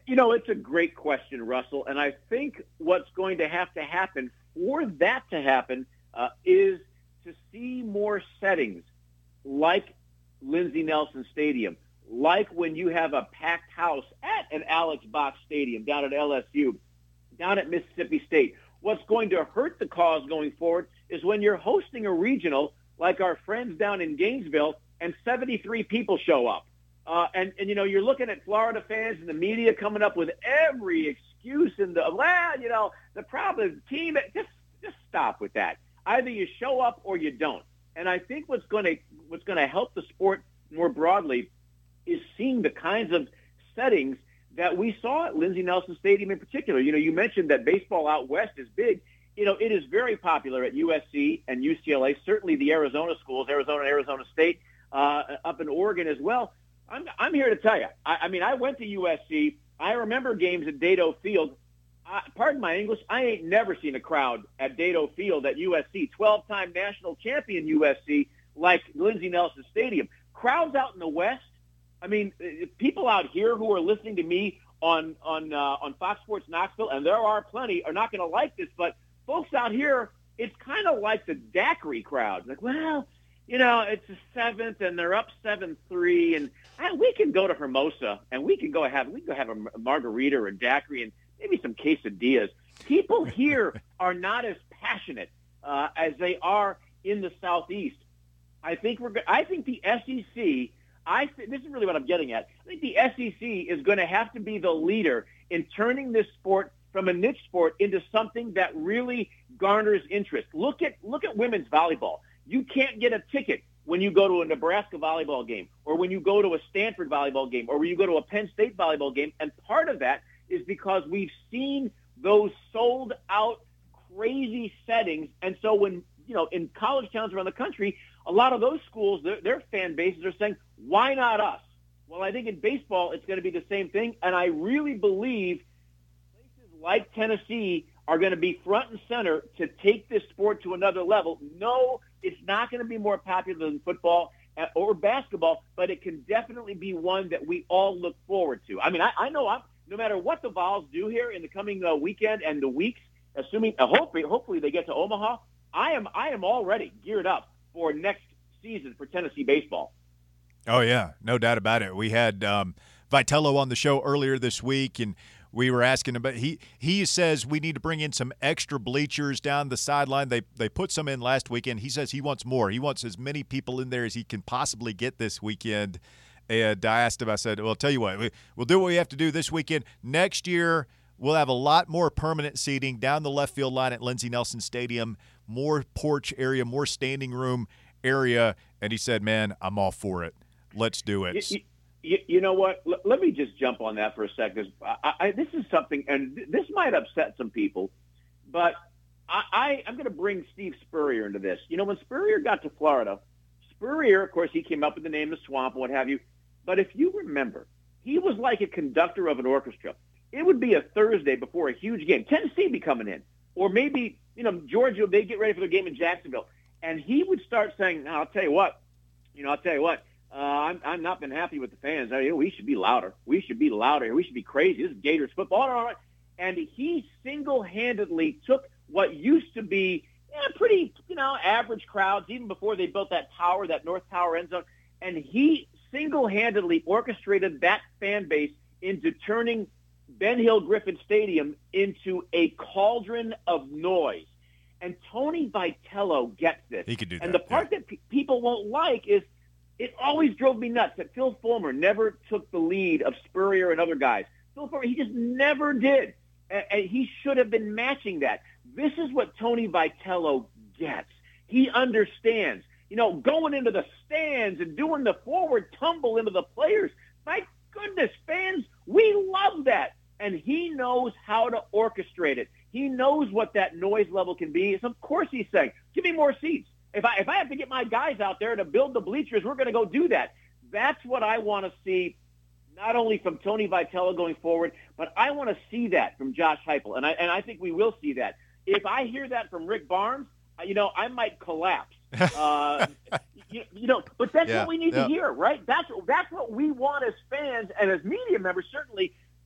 You know, it's a great question, Russell, and I think what's going to have to happen for that to happen uh, is to see more settings like Lindsey Nelson Stadium, like when you have a packed house at an Alex Box Stadium down at L S U, down at Mississippi State. What's going to hurt the cause going forward is when you're hosting a regional like our friends down in Gainesville and seventy-three people show up. Uh, and, and, you know, you're looking at Florida fans and the media coming up with every excuse in the, well, you know, the problem team, just just stop with that. Either you show up or you don't. And I think what's going to what's going to help the sport more broadly is seeing the kinds of settings that we saw at Lindsey Nelson Stadium in particular. You know, you mentioned that baseball out west is big. You know, it is very popular at U S C and U C L A, certainly the Arizona schools, Arizona and Arizona State, uh, up in Oregon as well. I'm, I'm here to tell you, I, I mean, I went to U S C. I remember games at Dedeaux Field. Uh, pardon my English, I ain't never seen a crowd at Dedeaux Field at U S C, twelve-time national champion U S C, like Lindsey Nelson Stadium. Crowds out in the West, I mean, people out here who are listening to me on on uh, on Fox Sports Knoxville, and there are plenty, are not going to like this, but folks out here, it's kind of like the daiquiri crowd. Like, well, you know, it's the seventh, and they're up seven three, and I, we can go to Hermosa, and we can go have we can go have a margarita or a daiquiri and maybe some quesadillas. People here are not as passionate uh, as they are in the Southeast. I think we're. I think the S E C. I th- this is really what I'm getting at. I think the S E C is going to have to be the leader in turning this sport from a niche sport into something that really garners interest. Look at look at women's volleyball. You can't get a ticket when you go to a Nebraska volleyball game, or when you go to a Stanford volleyball game, or when you go to a Penn State volleyball game. And part of that is because we've seen those sold out crazy settings. And so when, you know, in college towns around the country, a lot of those schools, their, their fan bases are saying, why not us? Well, I think in baseball, it's going to be the same thing. And I really believe places like Tennessee are going to be front and center to take this sport to another level. No, it's not going to be more popular than football or basketball, but it can definitely be one that we all look forward to. I mean, I, I know I'm, no matter what the Vols do here in the coming uh, weekend and the weeks, assuming uh, hopefully, hopefully they get to Omaha, I am I am already geared up for next season for Tennessee baseball. Oh, yeah, no doubt about it. We had um, Vitello on the show earlier this week, and we were asking about he he says we need to bring in some extra bleachers down the sideline. They they put some in last weekend. He says he wants more. He wants as many people in there as he can possibly get this weekend. And I asked him, I said, well, I'll tell you what, we, we'll do what we have to do this weekend. Next year, we'll have a lot more permanent seating down the left field line at Lindsey Nelson Stadium, more porch area, more standing room area. And he said, man, I'm all for it. Let's do it. You, you, you know what? L- let me just jump on that for a second. I, I, this is something, and th- this might upset some people, but I, I, I'm going to bring Steve Spurrier into this. You know, when Spurrier got to Florida, Spurrier, of course, he came up with the name of Swamp and what have you. But if you remember, he was like a conductor of an orchestra. It would be a Thursday before a huge game. Tennessee would be coming in. Or maybe, you know, Georgia, they'd get ready for their game in Jacksonville. And he would start saying, no, I'll tell you what, you know, I'll tell you what, uh, I'm, I'm not been happy with the fans. I mean, we should be louder. We should be louder. We should be crazy. This is Gators football. And he single-handedly took what used to be yeah, pretty, you know, average crowds, even before they built that tower, that North Tower end zone, and he single-handedly orchestrated that fan base into turning Ben Hill Griffin Stadium into a cauldron of noise. And Tony Vitello gets this. He could do that. And the part yeah. that pe- people won't like is it always drove me nuts that Phil Fulmer never took the lead of Spurrier and other guys. Phil Fulmer, he just never did. And, and he should have been matching that. This is what Tony Vitello gets. He understands. You know, going into the stands and doing the forward tumble into the players. My goodness, fans, we love that. And he knows how to orchestrate it. He knows what that noise level can be. So of course he's saying, give me more seats. If I if I have to get my guys out there to build the bleachers, we're going to go do that. That's what I want to see, not only from Tony Vitello going forward, but I want to see that from Josh Heupel. And I and I think we will see that. If I hear that from Rick Barnes, you know, I might collapse. Uh, you, you know, but that's yeah, what we need yeah. to hear, right? That's that's what we want as fans and as media members, certainly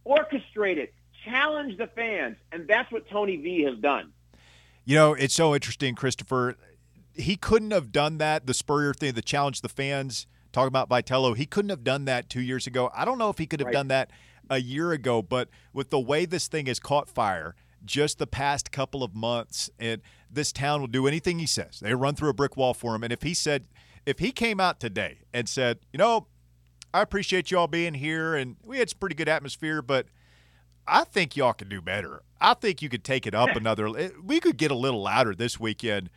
orchestrate it, challenge the fans, and that's what Tony V has done. You know, it's so interesting, Christopher. He couldn't have done that, the Spurrier thing, the challenge the fans, talking about Vitello. He couldn't have done that two years ago. I don't know if he could have Right. done that a year ago, but with the way this thing has caught fire just the past couple of months, and this town will do anything he says. They run through a brick wall for him. And if he said, if he came out today and said, you know, I appreciate y'all being here, and we had some pretty good atmosphere, but I think y'all could do better. I think you could take it up another. We could get a little louder this weekend.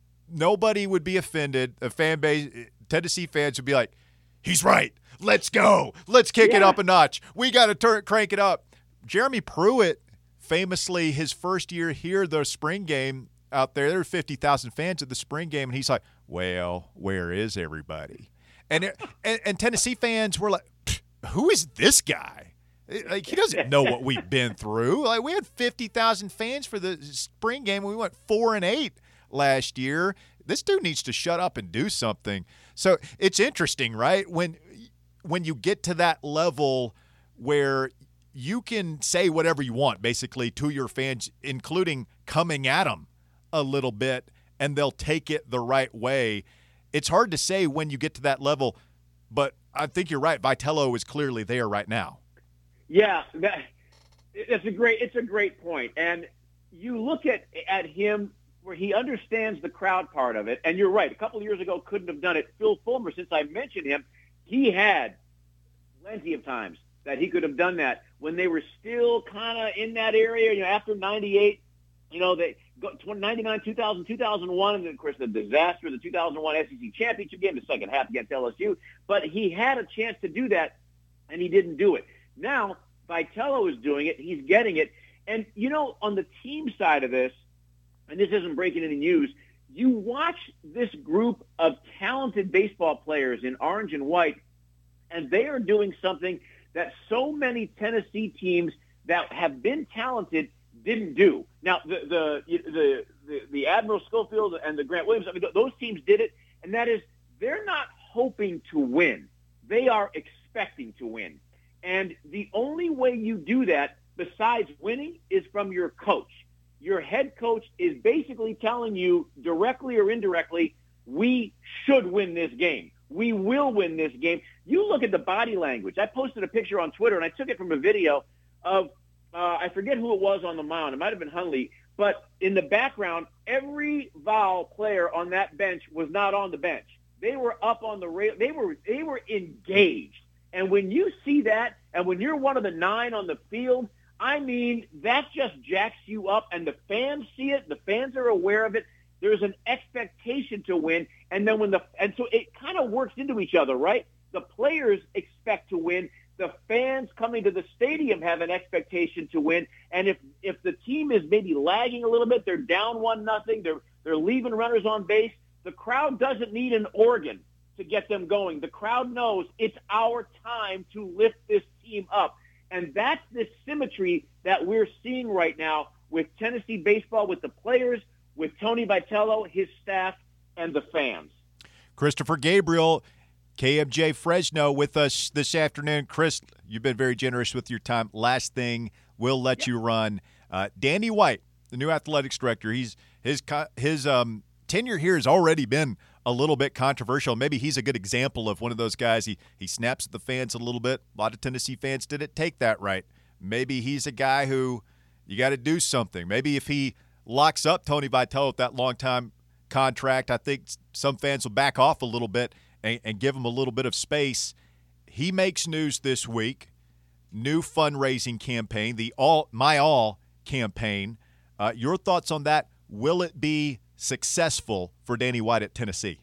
Nobody would be offended. A fan base, Tennessee fans would be like, he's right. Let's go. Let's kick it Yeah. up a notch. We got to turn crank it up. Jeremy Pruitt, famously, his first year here, the spring game out there, there were fifty thousand fans at the spring game, and he's like, well, where is everybody? And, it, and, and Tennessee fans were like, who is this guy? Like, he doesn't know what we've been through. Like, we had fifty thousand fans for the spring game. We went four and eight last year. This dude needs to shut up and do something. So it's interesting, right? When when you get to that level where you can say whatever you want, basically, to your fans, including coming at them a little bit, and they'll take it the right way. It's hard to say when you get to that level, but I think you're right. Vitello is clearly there right now. Yeah, that, it's a great it's a great point. And you look at at him where he understands the crowd part of it, and you're right. A couple of years ago, couldn't have done it. Phil Fulmer, since I mentioned him, he had plenty of times that he could have done that when they were still kind of in that area. You know, after ninety-eight, you know, they go ninety-nine, two thousand, two thousand one, and then of course the disaster, the two thousand one S E C championship game, the second half against L S U. But he had a chance to do that, and he didn't do it. Now, Vitello is doing it. He's getting it. And, you know, on the team side of this, and this isn't breaking any news, you watch this group of talented baseball players in orange and white, and they are doing something that so many Tennessee teams that have been talented didn't do. Now, the the the the, the Admiral Schofield and the Grant Williams, I mean, those teams did it, and that is they're not hoping to win. They are expecting to win. And the only way you do that besides winning is from your coach. Your head coach is basically telling you directly or indirectly, we should win this game. We will win this game. You look at the body language. I posted a picture on Twitter, and I took it from a video of, uh, I forget who it was on the mound. It might have been Hundley. But in the background, every Vol player on that bench was not on the bench. They were up on the rail. They were they were engaged. And when you see that, and when you're one of the nine on the field, I mean, that just jacks you up, and the fans see it. The fans are aware of it. There's an expectation to win, and then when the and so it kind of works into each other, right? The players expect to win. The fans coming to the stadium have an expectation to win, and if if the team is maybe lagging a little bit, they're down one nothing, they're they're leaving runners on base. The crowd doesn't need an organ to get them going. The crowd knows it's our time to lift this team up. And that's the symmetry that we're seeing right now with Tennessee baseball, with the players, with Tony Vitello, his staff, and the fans. Christopher Gabriel, K M J Fresno, with us this afternoon. Chris, you've been very generous with your time. Last thing, we'll let yep. you run. Uh, Danny White, the new athletics director, he's his his um, tenure here has already been a little bit controversial. Maybe he's a good example of one of those guys. He he snaps at the fans a little bit. A lot of Tennessee fans didn't take that right. Maybe he's a guy who you got to do something. Maybe if he locks up Tony Vitello with that long-time contract, I think some fans will back off a little bit and, and give him a little bit of space. He makes news this week. New fundraising campaign, the all My All campaign. Uh, your thoughts on that? Will it be successful for Danny White at Tennessee?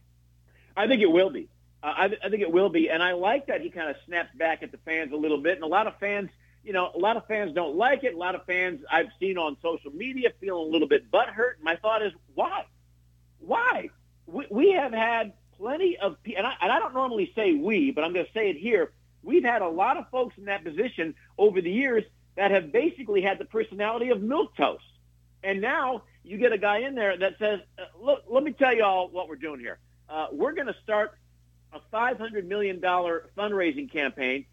I think it will be. Uh, I, I think it will be, and I like that he kind of snaps back at the fans a little bit. And a lot of fans, you know, a lot of fans don't like it. A lot of fans I've seen on social media feeling a little bit butthurt. My thought is, why? Why? We, we have had plenty of, and I, and I don't normally say we, but I'm going to say it here. We've had a lot of folks in that position over the years that have basically had the personality of milquetoast. And now you get a guy in there that says, uh, look, let me tell you all what we're doing here. Uh, we're going to start a five hundred million dollars fundraising campaign. Uh,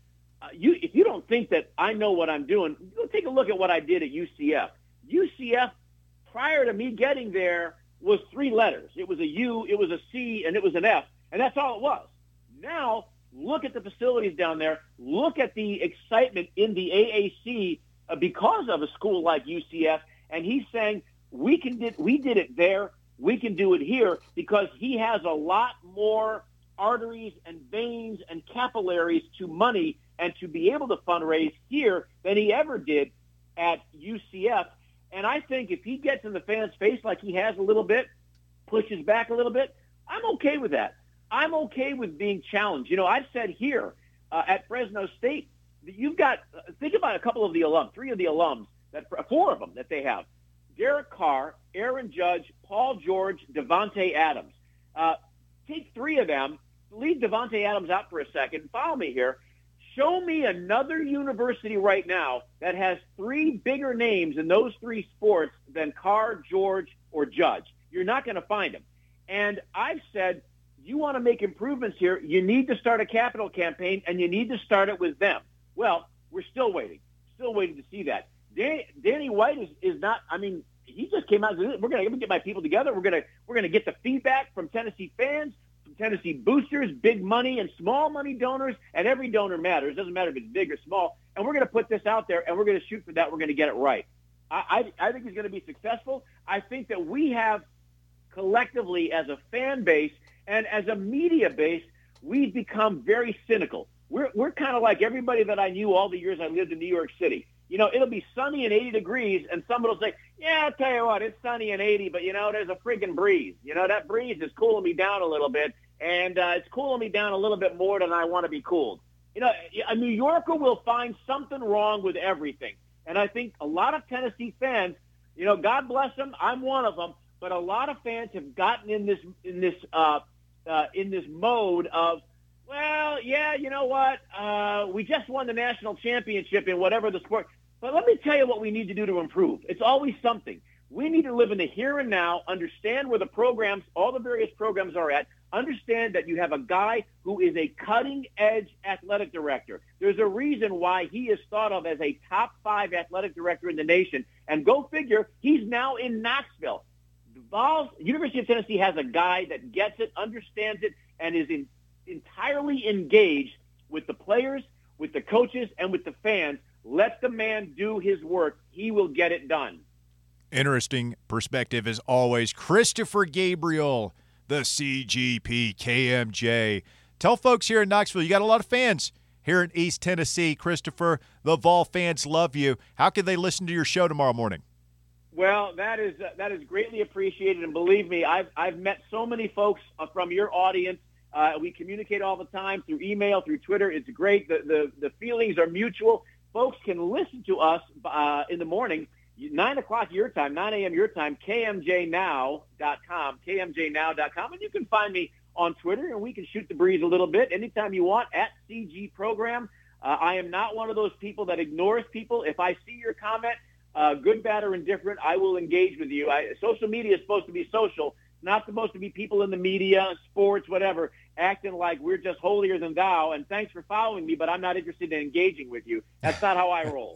you if you don't think that I know what I'm doing, go take a look at what I did at U C F. U C F, prior to me getting there, was three letters. It was a U, it was a C, and it was an F, and that's all it was. Now, look at the facilities down there. Look at the excitement in the A A C uh, because of a school like U C F, and he's saying we can did we did it there, we can do it here because he has a lot more arteries and veins and capillaries to money and to be able to fundraise here than he ever did at U C F. And I think if he gets in the fans' face like he has a little bit, pushes back a little bit, I'm okay with that. I'm okay with being challenged. You know, I've said here uh, at Fresno State that you've got, uh, think about a couple of the alums, three of the alums, that four of them that they have. Derek Carr, Aaron Judge, Paul George, Devontae Adams. Uh, take three of them, leave Devontae Adams out for a second, follow me here. Show me another university right now that has three bigger names in those three sports than Carr, George, or Judge. You're not going to find them. And I've said, you want to make improvements here, you need to start a capital campaign, and you need to start it with them. Well, we're still waiting, still waiting to see that. Danny, Danny White is, is not, I mean, he just came out and said, we're going to get my people together. We're going to we're going to get the feedback from Tennessee fans, Tennessee boosters, big money and small money donors, and every donor matters. It doesn't matter if it's big or small. And we're going to put this out there, and we're going to shoot for that. We're going to get it right. I, I, I think he's going to be successful. I think that we have collectively as a fan base and as a media base, we've become very cynical. We're, we're kind of like everybody that I knew all the years I lived in New York City. You know, it'll be sunny and eighty degrees, and somebody will say, yeah, I'll tell you what, it's sunny and eighty, but, you know, there's a friggin' breeze. You know, that breeze is cooling me down a little bit. And uh, it's cooling me down a little bit more than I want to be cooled. You know, a New Yorker will find something wrong with everything. And I think a lot of Tennessee fans, you know, God bless them, I'm one of them, but a lot of fans have gotten in this in this uh, uh, in this mode of, well, yeah, you know what, uh, we just won the national championship in whatever the sport. But let me tell you what we need to do to improve. It's always something. We need to live in the here and now, understand where the programs, all the various programs are at, understand that you have a guy who is a cutting-edge athletic director. There's a reason why he is thought of as a top five athletic director in the nation. And go figure, he's now in Knoxville. The Vols, University of Tennessee has a guy that gets it, understands it, and is in, entirely engaged with the players, with the coaches, and with the fans. Let the man do his work. He will get it done. Interesting perspective as always. Christopher Gabriel, the C G P K M J. Tell folks here in Knoxville, you got a lot of fans here in East Tennessee. Christopher, the Vol fans love you. How can they listen to your show tomorrow morning? Well, that is uh, that is greatly appreciated, and believe me, I've I've met so many folks uh, from your audience. Uh, we communicate all the time through email, through Twitter. It's great. The the, the feelings are mutual. Folks can listen to us uh, in the morning. nine o'clock your time, nine a.m. your time, K M J now dot com, K M J now dot com. And you can find me on Twitter, and we can shoot the breeze a little bit anytime you want at C G Program. Uh, I am not one of those people that ignores people. If I see your comment, uh, good, bad, or indifferent, I will engage with you. I, social media is supposed to be social. It's not supposed to be people in the media, sports, whatever, acting like we're just holier than thou. And thanks for following me, but I'm not interested in engaging with you. That's not how I roll.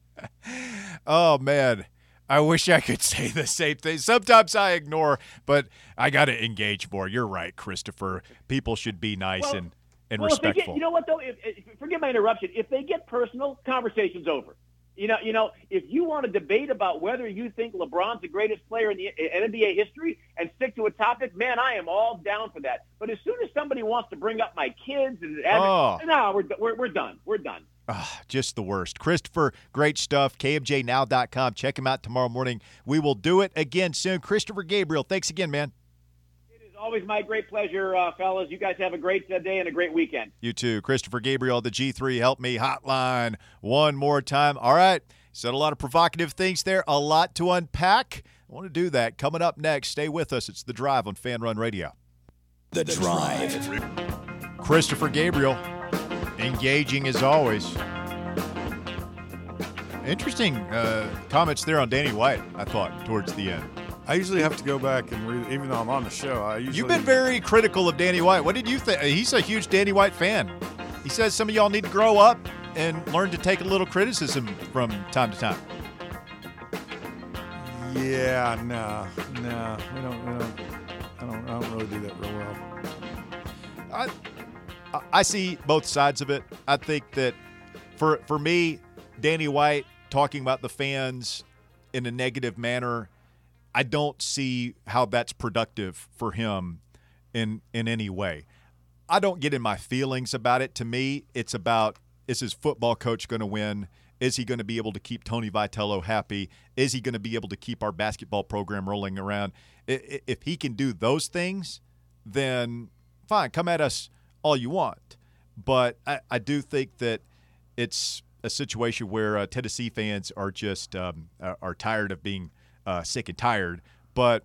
Oh, man. I wish I could say the same thing. Sometimes I ignore, but I got to engage more. You're right, Christopher. People should be nice well, and, and well, respectful. If they get, you know what, though? If, if, forgive my interruption. If they get personal, conversation's over. You know, you know, if you want to debate about whether you think LeBron's the greatest player in the N B A history and stick to a topic, man, I am all down for that. But as soon as somebody wants to bring up my kids and oh. no, we're, we're we're done. We're done. Oh, just the worst. Christopher, great stuff. K M J now dot com. Check him out tomorrow morning. We will do it again soon. Christopher Gabriel, thanks again, man. It is always my great pleasure, uh, fellas. You guys have a great uh, day and a great weekend. You too. Christopher Gabriel, the G three Help Me hotline. One more time. All right. Said a lot of provocative things there. A lot to unpack. I want to do that. Coming up next, stay with us. It's The Drive on Fan Run Radio. The Drive. Christopher Gabriel, engaging as always. Interesting uh, comments there on Danny White, I thought, towards the end. I usually have to go back and read, even though I'm on the show. I usually You've been very critical of Danny White. What did you think? He's a huge Danny White fan. He says some of y'all need to grow up and learn to take a little criticism from time to time. Yeah, no, no, we don't, we don't, I don't, I don't really do that real well. I, I see both sides of it. I think that for for me, Danny White talking about the fans in a negative manner, I don't see how that's productive for him in in any way. I don't get in my feelings about it. To me, it's about, is his football coach going to win? Is he going to be able to keep Tony Vitello happy? Is he going to be able to keep our basketball program rolling around? If he can do those things, then fine, come at us all you want. But I, I do think that it's a situation where uh, Tennessee fans are just um, are tired of being uh, sick and tired. But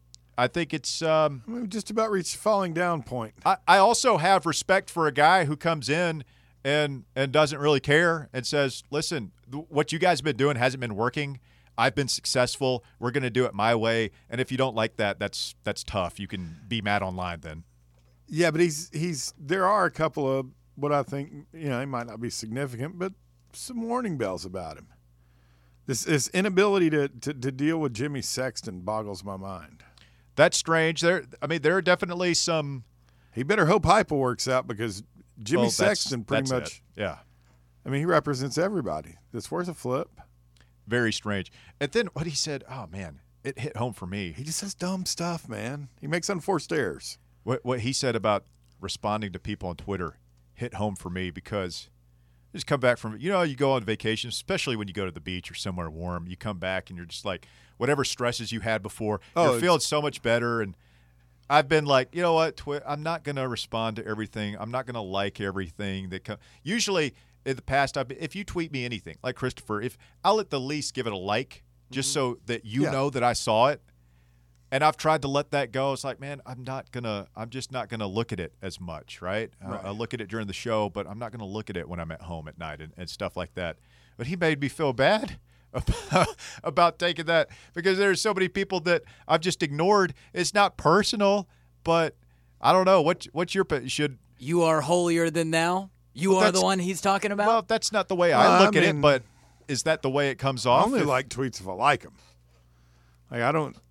I think it's um, – We've just about reached the falling down point. I, I also have respect for a guy who comes in and and doesn't really care and says, listen, th- what you guys have been doing hasn't been working. I've been successful. We're going to do it my way. And if you don't like that, that's that's tough. You can be mad online then. Yeah, but he's he's. There are a couple of what I think, you know, he might not be significant, but some warning bells about him. This this inability to, to, to deal with Jimmy Sexton boggles my mind. That's strange. There, I mean, there are definitely some. He better hope Heupel works out because Jimmy well, that's, Sexton pretty that's much. it. Yeah. I mean, he represents everybody. That's worth a flip. Very strange. And then what he said, oh man, it hit home for me. He just says dumb stuff, man. He makes unforced errors. What what he said about responding to people on Twitter hit home for me because you just come back from, you know, you go on vacation, especially when you go to the beach or somewhere warm. You come back and you're just like, whatever stresses you had before, oh, you're feeling so much better. And I've been like, you know what, Twi- I'm not going to respond to everything. I'm not going to like everything that comes. Usually in the past, I've been, if you tweet me anything, like Christopher, if I'll at the least give it a like just mm-hmm. so that you yeah. know that I saw it. And I've tried to let that go. It's like, man, I'm not going to – I'm just not going to look at it as much, right? right. I, I look at it during the show, but I'm not going to look at it when I'm at home at night and, and stuff like that. But he made me feel bad about, about taking that because there's so many people that I've just ignored. It's not personal, but I don't know. What, what's your – should – You are holier than thou? You well, are the one he's talking about? Well, that's not the way I well, look I at mean, it, but is that the way it comes off? I only if, like tweets if I like them. Like, I don't –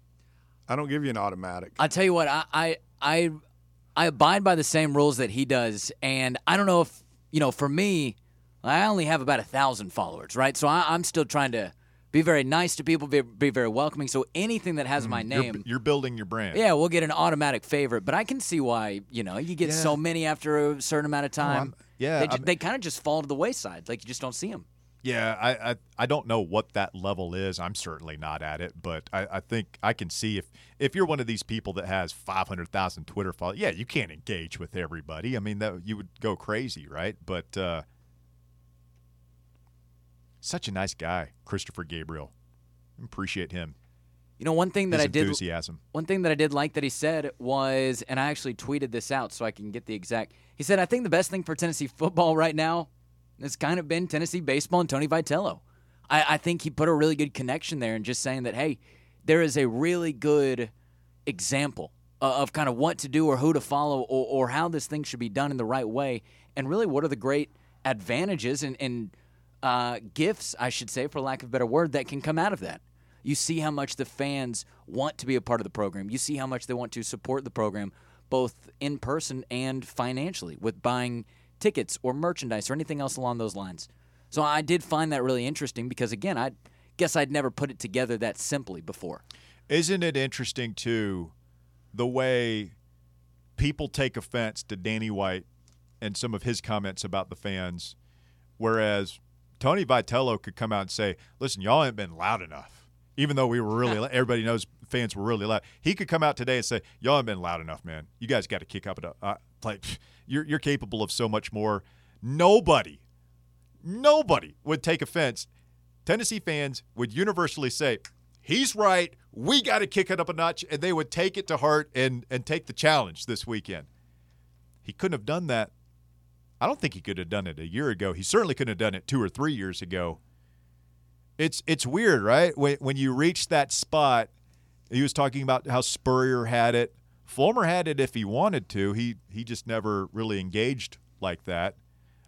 I don't give you an automatic. I'll tell you what, I, I I I abide by the same rules that he does, and I don't know if, you know, for me, I only have about a thousand followers, right? So I, I'm still trying to be very nice to people, be, be very welcoming. So anything that has mm, my name. You're, you're building your brand. Yeah, we'll get an automatic favorite, but I can see why, you know, you get yeah. so many after a certain amount of time. Oh, yeah. They, they kind of just fall to the wayside. Like, you just don't see them. Yeah, I, I I don't know what that level is. I'm certainly not at it, but I, I think I can see if, if you're one of these people that has five hundred thousand Twitter followers, yeah, you can't engage with everybody. I mean, that you would go crazy, right? But uh, such a nice guy, Christopher Gabriel. Appreciate him. You know, one thing that His I did enthusiasm. One thing that I did like that he said was, and I actually tweeted this out so I can get the exact. He said, "I think the best thing for Tennessee football right now has kind of been Tennessee baseball and Tony Vitello." I, I think he put a really good connection there and just saying that, hey, there is a really good example of, of kind of what to do or who to follow or, or how this thing should be done in the right way, and really what are the great advantages and, and uh, gifts, I should say, for lack of a better word, that can come out of that. You see how much the fans want to be a part of the program. You see how much they want to support the program, both in person and financially, with buying tickets or merchandise or anything else along those lines. So I did find that really interesting because, again, I guess I'd never put it together that simply before. Isn't it interesting, too, the way people take offense to Danny White and some of his comments about the fans, whereas Tony Vitello could come out and say, listen, y'all ain't been loud enough. Even though we were really – everybody knows fans were really loud. He could come out today and say, y'all ain't been loud enough, man. You guys got to kick up. A, uh, like you're, you're capable of so much more. Nobody, nobody would take offense. Tennessee fans would universally say, he's right. We got to kick it up a notch. And they would take it to heart and, and take the challenge this weekend. He couldn't have done that. I don't think he could have done it a year ago. He certainly couldn't have done it two or three years ago. It's it's weird, right? When when you reach that spot, he was talking about how Spurrier had it. Fulmer had it if he wanted to. He he just never really engaged like that.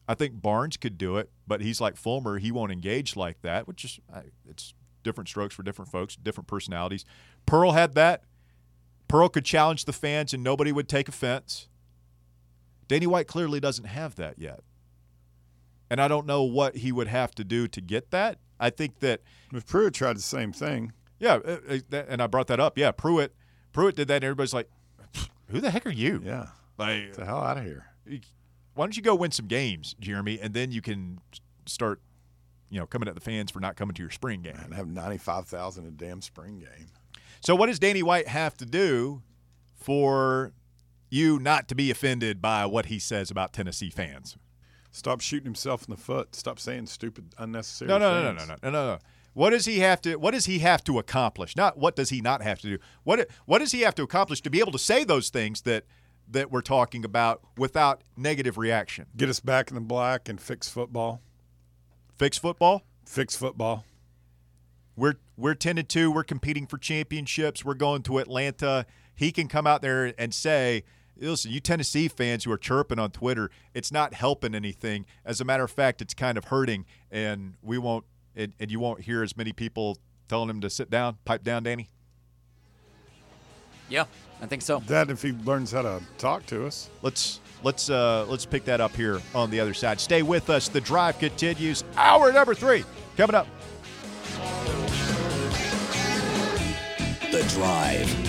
I think Barnes could do it, but he's like Fulmer. He won't engage like that, which is it's different strokes for different folks, different personalities. Pearl had that. Pearl could challenge the fans and nobody would take offense. Danny White clearly doesn't have that yet. And I don't know what he would have to do to get that. I think that if Pruitt tried the same thing. Yeah, and I brought that up. Yeah, Pruitt Pruitt did that, and everybody's like, who the heck are you? Yeah. Like, get the hell out of here. Why don't you go win some games, Jeremy, and then you can start, you know, coming at the fans for not coming to your spring game. And have ninety-five thousand in a damn spring game. So what does Danny White have to do for you not to be offended by what he says about Tennessee fans? Stop shooting himself in the foot. Stop saying stupid, unnecessary no, no, no, things. no, no, no, no, no. What does he have to? What does he have to accomplish? Not what does he not have to do. What What does he have to accomplish to be able to say those things that that we're talking about without negative reaction? Get us back in the black and fix football. Fix football. Fix football. We're we're ten and two. We're competing for championships. We're going to Atlanta. He can come out there and say, listen, you Tennessee fans who are chirping on Twitter, it's not helping anything. As a matter of fact, it's kind of hurting, and we won't. And, and you won't hear as many people telling him to sit down, pipe down, Danny. Yeah, I think so. That if he learns how to talk to us. Let's let's uh, let's pick that up here on the other side. Stay with us. The drive continues. Hour number three coming up. The Drive.